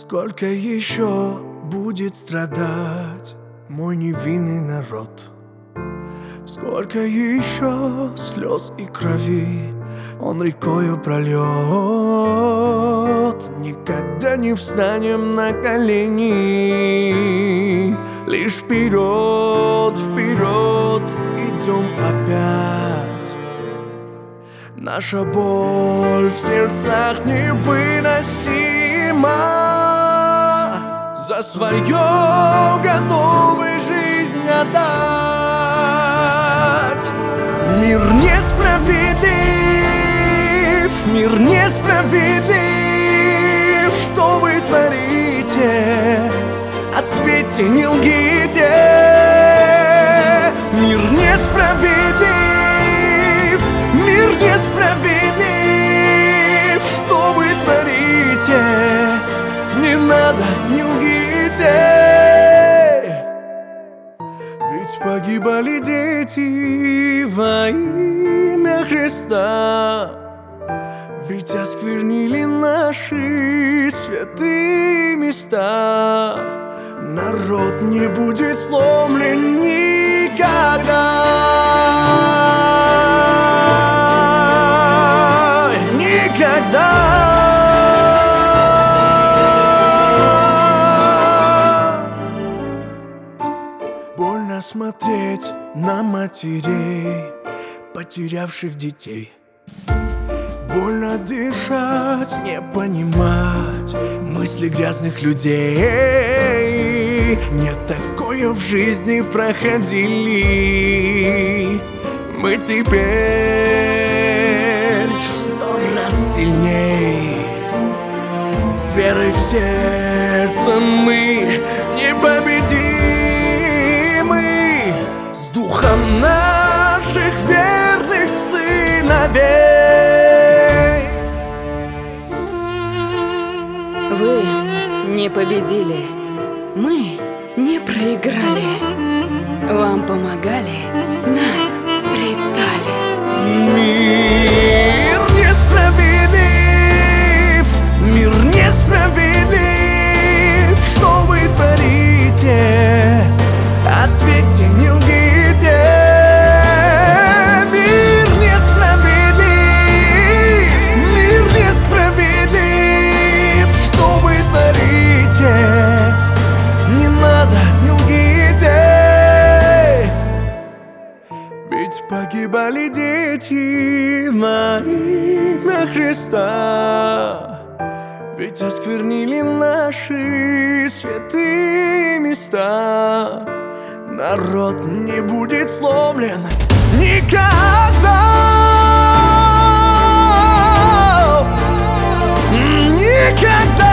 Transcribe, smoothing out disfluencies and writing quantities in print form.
Сколько еще будет страдать мой невинный народ? Сколько еще слез и крови он рекою прольет? Никогда не встанем на колени, лишь вперед, вперед идем опять. Наша боль в сердцах невыносима. За свое готовы жизнь отдать. Мир несправедлив, мир несправедлив. Что вы творите? Ответьте, не лгите. Мир несправедлив, мир несправедлив. Что вы творите? Не надо, не лгите. Ведь погибали дети во имя Христа. Ведь осквернили наши святые места. Народ не будет сломлен никогда. Никогда. Больно смотреть на матерей, потерявших детей. Больно дышать, не понимать мысли грязных людей. Не такое в жизни проходили. Мы теперь в 100 раз сильней. С верой в сердце мы непобедимы. С духом наших верных сыновей. Вы не победили, мы не проиграли. Вам помогали, нас предали. Мир несправедлив, мир несправедлив. Что вы творите? Ответьте, не лгите. Мир несправедлив, мир несправедлив. Что вы творите? Не надо, не лгите. Ведь погибали дети во имя Христа. Ведь осквернили наши святые места. Народ не будет сломлен никогда. Никогда.